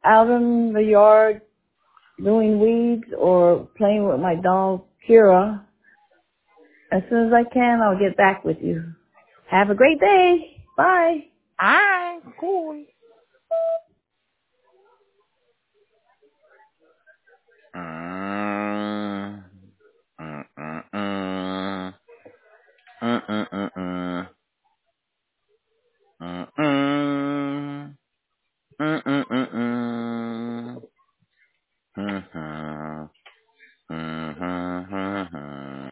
out in the yard doing weeds or playing with my dog, Kira. As soon as I can, I'll get back with you. Have a great day. Bye. All right, cool.